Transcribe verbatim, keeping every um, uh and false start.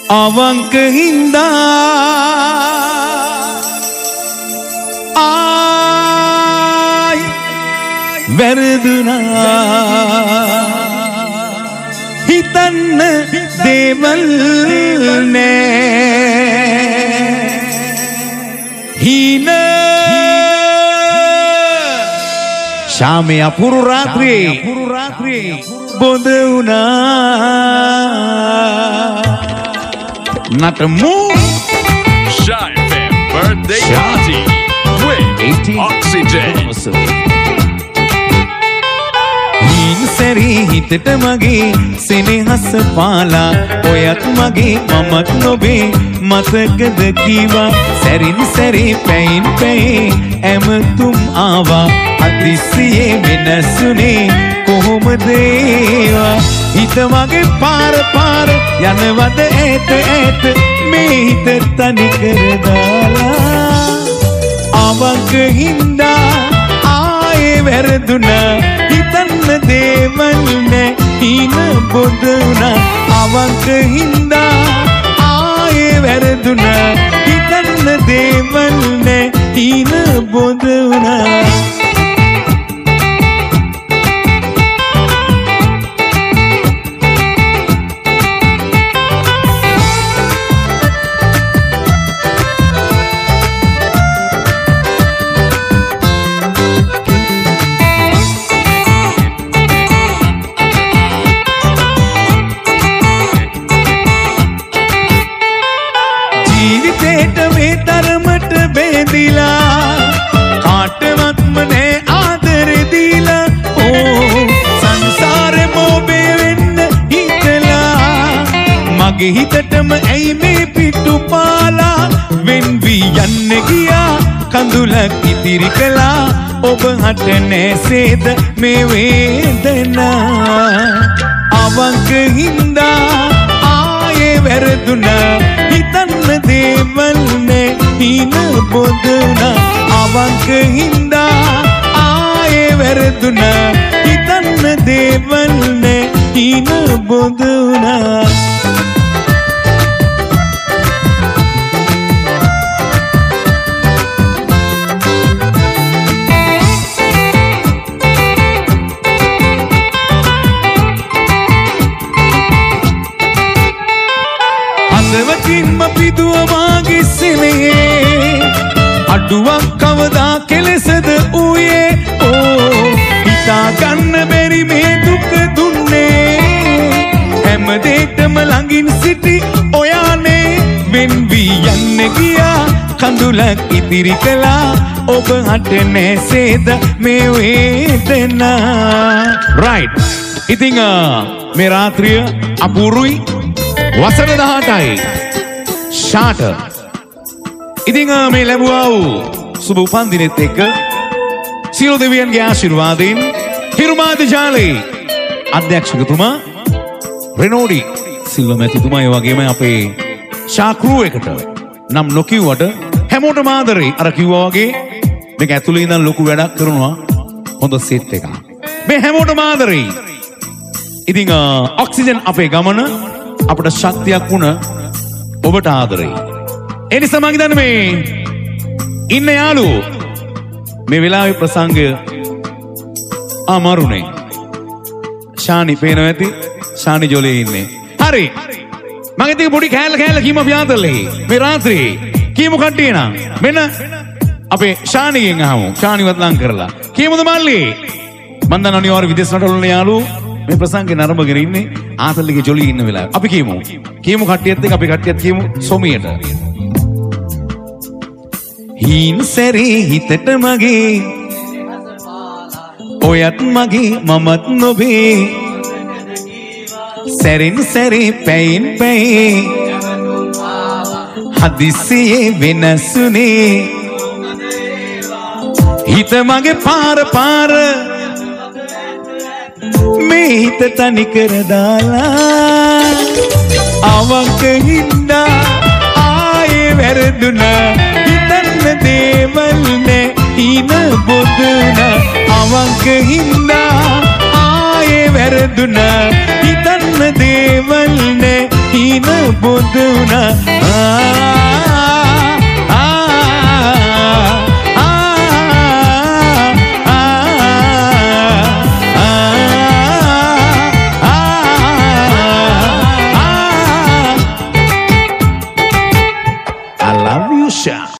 අවංක හින්දා ආයි වැරදුනා හිතන්න දේවල් නෑ හීන ශාමේ අපුරු රාත්‍රියේ බොඳ වුණා නටමු Shy Fam birthday party with Oxygen. හීන සැරී හිතට මගේ සෙනෙහස පාලා ඔයත් මගේ මමත් නොබේ මතකද කීවා සැරින් සැරේ පැයින් පැයේ ඇමතුම් ආවා අතිසියේ වෙනසුනේ කොහොමද ඒවා හිත මගේ පාර පාර යනවද ඈත ඈත මේ හිත තනි කර දාලා අවංක හින්දා ආයේ වැරදුනා හිතන්න දේවල් නෑ හීන බොඳ වුණා අවංක හින්දා ආයේ වැරදුනා හිතන්න දේවල් නෑ හීන බොඳ වුණා කාටවත්ම නෑ ආදර දීලා ඕ සංසාරේ මොබේ වෙන්න හිතලා මගේ හිතටම ඇයි මේ පිටු පාලා වෙන් වී යන්න ගියා කඳුලක් ඉතිරි කළා ඔබ හට නැසේද මේ වේදනා අවංක හින්දා ආයේ වැරදුනා හිතන්න දේවල් නෑ හීන බොඳ වුණා අවංක හින්දා ආයේ වැරදුනා හිතන්න දේවල් නෑ හීන බොඳ වුණා හදවතින්ම පිදුවමාගේ සෙනෙහේ අඩුවක් කවදා කෙලෙසද ඌයේ ඕ හිතා ගන්න බැරි මේ දුක දුන්නේ හැමදේටම ළඟින් සිටි ඔයානේ වෙන් වී යන්න ගියා කඳුලක් ඉතිරි කළා ඔබ හට නැසේද මේ වේදනා right ඉතින් මේ රාත්‍රිය අපූරුයි වසර දහඅටයි ෂාට ඉතින් මේ ලැබුවා වූ සුබ උපන්දිනෙත් එක්ක සියලු දෙවියන්ගේ ආශිර්වාදයෙන් හිරුමාද ජාලේ අධ්‍යක්ෂකතුමා රෙනෝඩි සිල්ව මැතිතුමා ඒ වගේම අපේ ෂා ක්‍රූ එකට නම් නොකියුවට හැමෝටම ආදරේ අර කිව්වා වගේ මේක ඇතුළේ ඉඳන් ලොකු වැඩක් කරනවා හොඳ සෙට් එකක් මේ හැමෝටම ආදරේ ඉතින් ඔක්සිජන් අපේ ගමන අපට ශක්තියක් වුණ ඔබට ආදරේ ඒ නිසා මම හිතන්නේ මේ ඉන්න යාළුවෝ මේ වෙලාවේ ප්‍රසංගය අමාරුනේ ශානි පේනවා ඇති ශානි ජොලේ ඉන්නේ හරි මම ඉතින් පොඩි කෑල්ල කෑල්ල කීම අපි ආතල්ලේ මේ රාත්‍රියේ කීමු කට්ටිය නම් මෙන්න අපේ ශානිගෙන් අහමු ශානිවත් ලං කරලා කීමුද මල්ලි මම දන්න අනිවාර්ය විදේශ රටවල යාළුවෝ මේ ප්‍රසංගේ නරඹගෙන ඉන්නේ ආතල්ලිගේ ජොලී ඉන්න වෙලාව අපි කියමු කියමු කට්ටියත් එක්ක අපි කට්ටියත් කියමු සොමියට හීන සැරේ හිතට මගේ ඔයත් මගේ මමත් නොබේ සැරින් සැරේ පැයින් පැයේ හදිසියේ වෙනසුනේ හිත මගේ පාර පාර මේ හිත තනි කර දාලා අවංක හින්දා ආයේ වැරදුනා හිතන්න දේවල් නෑ හීන බොඳ වුණා අවංක හින්දා ආයේ වැරදුනා හිතන්න දේවල් නෑ හීන බුදු වුණා I love you, Sha.